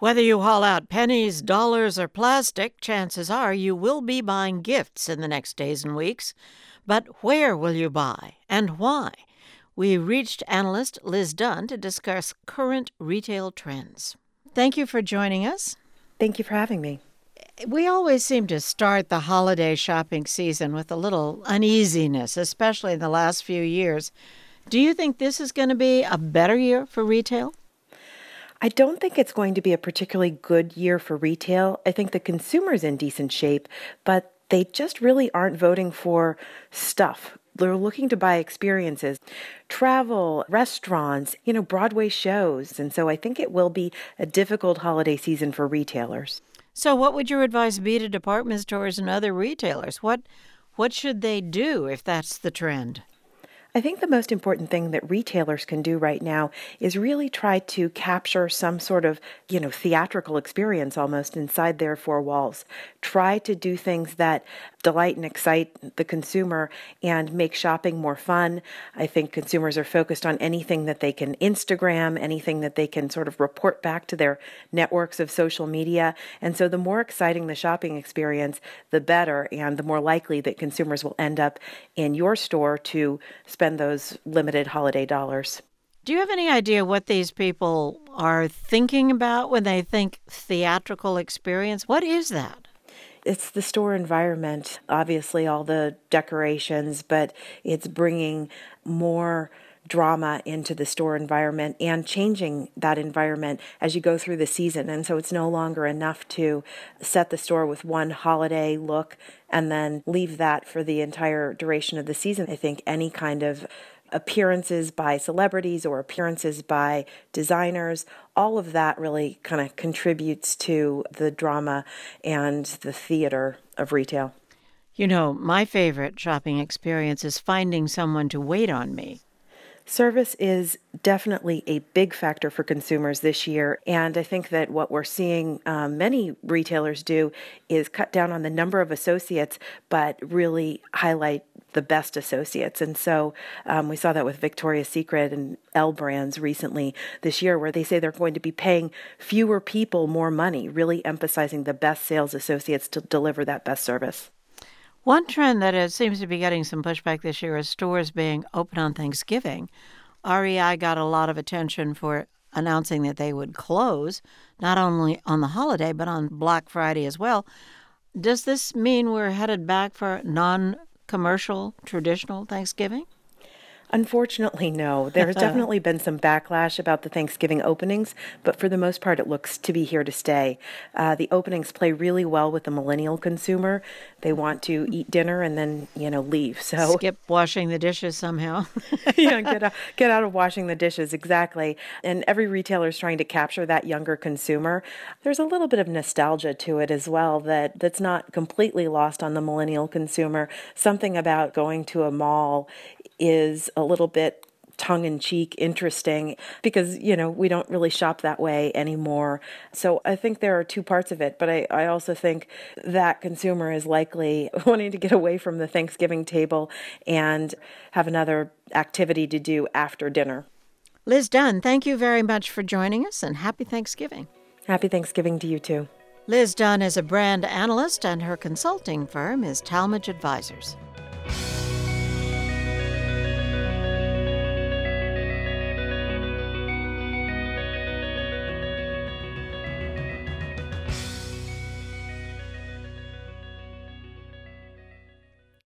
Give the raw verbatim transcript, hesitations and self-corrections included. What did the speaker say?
Whether you haul out pennies, dollars, or plastic, chances are you will be buying gifts in the next days and weeks. But where will you buy and why? We reached analyst Liz Dunn to discuss current retail trends. Thank you for joining us. Thank you for having me. We always seem to start the holiday shopping season with a little uneasiness, especially in the last few years. Do you think this is going to be a better year for retail? I don't think it's going to be a particularly good year for retail. I think the consumer's in decent shape, but they just really aren't voting for stuff. They're looking to buy experiences, travel, restaurants, you know, Broadway shows. And so I think it will be a difficult holiday season for retailers. So what would your advice be to department stores and other retailers? What what should they do if that's the trend? I think the most important thing that retailers can do right now is really try to capture some sort of, you know, theatrical experience almost inside their four walls. Try to do things that delight and excite the consumer and make shopping more fun. I think consumers are focused on anything that they can Instagram, anything that they can sort of report back to their networks of social media. And so the more exciting the shopping experience, the better, and the more likely that consumers will end up in your store to spend those limited holiday dollars. Do you have any idea what these people are thinking about when they think theatrical experience? What is that? It's the store environment, obviously all the decorations, but it's bringing more drama into the store environment and changing that environment as you go through the season. And so it's no longer enough to set the store with one holiday look and then leave that for the entire duration of the season. I think any kind of appearances by celebrities or appearances by designers, all of that really kind of contributes to the drama and the theater of retail. You know, my favorite shopping experience is finding someone to wait on me. Service is definitely a big factor for consumers this year, and I think that what we're seeing um, many retailers do is cut down on the number of associates, but really highlight the best associates. And so um, we saw that with Victoria's Secret and L Brands recently this year, where they say they're going to be paying fewer people more money, really emphasizing the best sales associates to deliver that best service. One trend that is, seems to be getting some pushback this year is stores being open on Thanksgiving. R E I got a lot of attention for announcing that they would close, not only on the holiday, but on Black Friday as well. Does this mean we're headed back for non-commercial, traditional Thanksgiving? Unfortunately, no. There has definitely been some backlash about the Thanksgiving openings, but for the most part, it looks to be here to stay. Uh, the openings play really well with the millennial consumer. They want to eat dinner and then, you know, leave. So skip washing the dishes somehow. yeah, get out, get out of washing the dishes, exactly. And every retailer is trying to capture that younger consumer. There's a little bit of nostalgia to it as well that, that's not completely lost on the millennial consumer. Something about going to a mall is a little bit tongue-in-cheek interesting because, you know, we don't really shop that way anymore. So I think there are two parts of it, but I, I also think that consumer is likely wanting to get away from the Thanksgiving table and have another activity to do after dinner. Liz Dunn, thank you very much for joining us, and happy Thanksgiving. Happy Thanksgiving to you too. Liz Dunn is a brand analyst, and her consulting firm is Talmadge Advisors.